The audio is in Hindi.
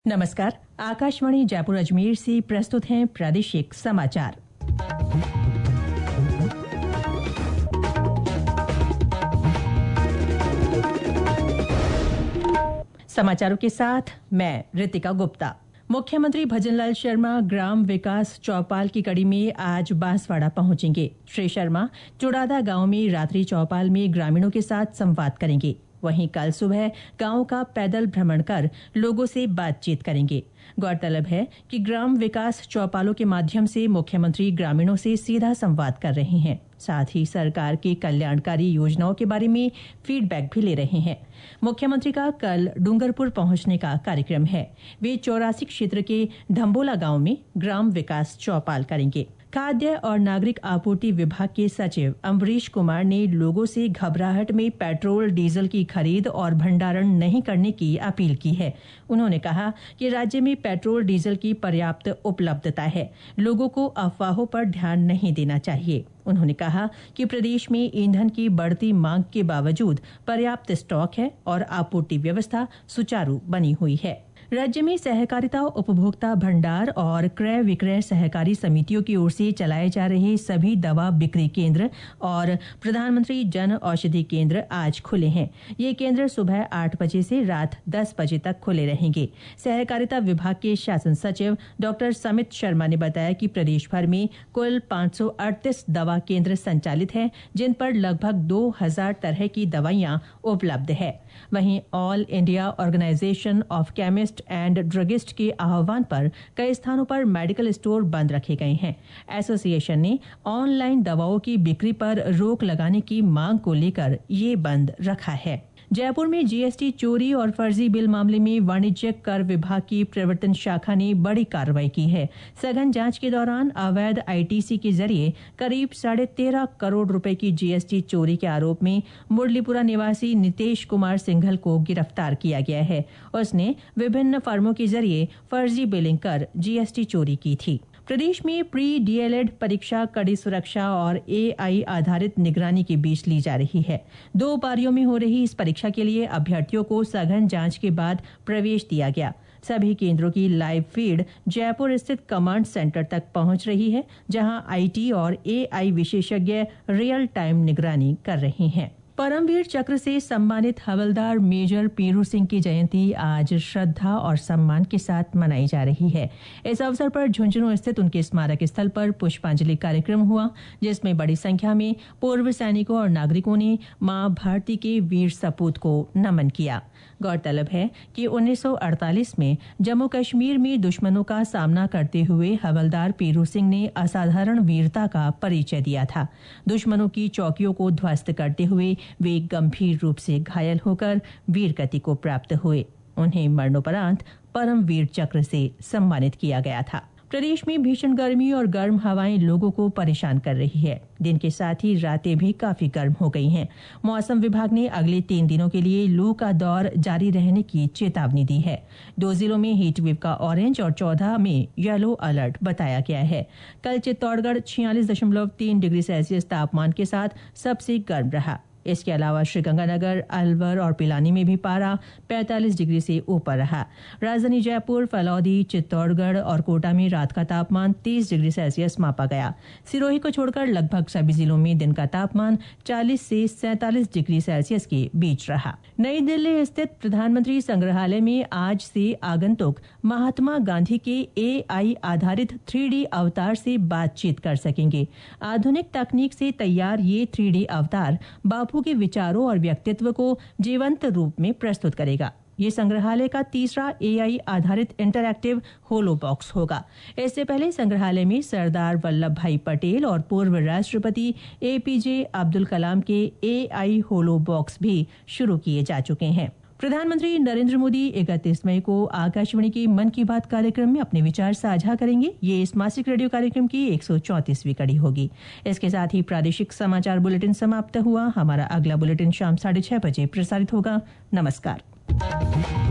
नमस्कार। आकाशवाणी जयपुर अजमेर से प्रस्तुत हैं प्रादेशिक समाचार। समाचारों के साथ मैं रितिका गुप्ता। मुख्यमंत्री भजनलाल शर्मा ग्राम विकास चौपाल की कड़ी में आज बांसवाड़ा पहुंचेंगे। श्री शर्मा चुड़ादा गांव में रात्रि चौपाल में ग्रामीणों के साथ संवाद करेंगे। वहीं कल सुबह गांव का पैदल भ्रमण कर लोगों से बातचीत करेंगे। गौरतलब है कि ग्राम विकास चौपालों के माध्यम से मुख्यमंत्री ग्रामीणों से सीधा संवाद कर रहे हैं। साथ ही सरकार की कल्याणकारी योजनाओं के बारे में फीडबैक भी ले रहे हैं। मुख्यमंत्री का कल डूंगरपुर पहुंचने का कार्यक्रम है। वे 84 क्षेत्र के धम्बोला गांव में ग्राम विकास चौपाल करेंगे। खाद्य और नागरिक आपूर्ति विभाग के सचिव अम्बरीश कुमार ने लोगों से घबराहट में पेट्रोल डीजल की खरीद और भंडारण नहीं करने की अपील की है। उन्होंने कहा कि राज्य में पेट्रोल डीजल की पर्याप्त उपलब्धता है, लोगों को अफवाहों पर ध्यान नहीं देना चाहिए। उन्होंने कहा कि प्रदेश में ईंधन की बढ़ती मांग के बावजूद पर्याप्त स्टॉक है और आपूर्ति व्यवस्था सुचारू बनी हुई है। राज्य में सहकारिता उपभोक्ता भंडार और क्रय विक्रय सहकारी समितियों की ओर से चलाए जा रहे सभी दवा बिक्री केंद्र और प्रधानमंत्री जन औषधि केंद्र आज खुले हैं। ये केंद्र सुबह 8 बजे से रात 10 बजे तक खुले रहेंगे। सहकारिता विभाग के शासन सचिव डॉक्टर समित शर्मा ने बताया कि प्रदेश भर में कुल 538 दवा केंद्र संचालित हैं, जिन पर लगभग 2000 तरह की दवाइयां उपलब्ध है। वहीं All India Organisation of Chemist and Druggist के आह्वान पर कई स्थानों पर मेडिकल स्टोर बंद रखे गए हैं। एसोसिएशन ने ऑनलाइन दवाओं की बिक्री पर रोक लगाने की मांग को लेकर ये बंद रखा है। जयपुर में जीएसटी चोरी और फर्जी बिल मामले में वाणिज्यिक कर विभाग की प्रवर्तन शाखा ने बड़ी कार्रवाई की है। सघन जांच के दौरान अवैध आईटीसी के जरिए करीब 13.5 करोड़ रुपए की जीएसटी चोरी के आरोप में मुरलीपुरा निवासी नितेश कुमार सिंघल को गिरफ्तार किया गया है। उसने विभिन्न फर्मों के जरिए फर्जी बिलिंग कर जीएसटी चोरी की थी। प्रदेश में प्री डीएलएड परीक्षा कड़ी सुरक्षा और एआई आधारित निगरानी के बीच ली जा रही है। 2 पारियों में हो रही इस परीक्षा के लिए अभ्यर्थियों को सघन जांच के बाद प्रवेश दिया गया। सभी केंद्रों की लाइव फीड जयपुर स्थित कमांड सेंटर तक पहुंच रही है, जहां आईटी और एआई विशेषज्ञ रियल टाइम निगरानी कर रहे हैं। परमवीर चक्र से सम्मानित हवलदार मेजर पीरू सिंह की जयंती आज श्रद्धा और सम्मान के साथ मनाई जा रही है। इस अवसर पर झुंझुनू स्थित उनके स्मारक स्थल पर पुष्पांजलि कार्यक्रम हुआ, जिसमें बड़ी संख्या में पूर्व सैनिकों और नागरिकों ने मां भारती के वीर सपूत को नमन किया। गौरतलब है कि 1948 में जम्मू कश्मीर में दुश्मनों का सामना करते हुए हवलदार पीरू सिंह ने असाधारण वीरता का परिचय दिया था। दुश्मनों की चौकियों को ध्वस्त करते हुए वे गंभीर रूप से घायल होकर वीरगति को प्राप्त हुए। उन्हें मरणोपरांत परमवीर चक्र से सम्मानित किया गया था। प्रदेश में भीषण गर्मी और गर्म हवाएं लोगों को परेशान कर रही है। दिन के साथ ही रातें भी काफी गर्म हो गई हैं। मौसम विभाग ने अगले 3 दिनों के लिए लू का दौर जारी रहने की चेतावनी दी है। 2 जिलों में हीटवेव का ऑरेंज और 14 में येलो अलर्ट बताया गया है। कल चित्तौड़गढ़ 46.3 डिग्री सेल्सियस तापमान के साथ सबसे गर्म रहा। इसके अलावा श्रीगंगानगर, अलवर और पिलानी में भी पारा 45 डिग्री से ऊपर रहा। राजधानी जयपुर, फलौदी, चित्तौड़गढ़ और कोटा में रात का तापमान 30 डिग्री सेल्सियस मापा गया। सिरोही को छोड़कर लगभग सभी जिलों में दिन का तापमान 40 से 47 डिग्री सेल्सियस के बीच रहा। नई दिल्ली स्थित प्रधानमंत्री संग्रहालय में आज से आगंतुक महात्मा गांधी के एआई आधारित 3D अवतार से बातचीत कर सकेंगे। आधुनिक तकनीक से तैयार ये 3D अवतार बापू के विचारों और व्यक्तित्व को जीवंत रूप में प्रस्तुत करेगा। ये संग्रहालय का तीसरा एआई आधारित इंटरैक्टिव होलो बॉक्स होगा। इससे पहले संग्रहालय में सरदार वल्लभ भाई पटेल और पूर्व राष्ट्रपति एपीजे अब्दुल कलाम के एआई होलो बॉक्स भी शुरू किए जा चुके हैं। प्रधानमंत्री नरेंद्र मोदी 31 मई को आकाशवाणी के मन की बात कार्यक्रम में अपने विचार साझा करेंगे। ये इस मासिक रेडियो कार्यक्रम की 134वीं कड़ी होगी। इसके साथ ही प्रादेशिक समाचार बुलेटिन समाप्त हुआ। हमारा अगला बुलेटिन शाम 6:30 बजे प्रसारित होगा। नमस्कार।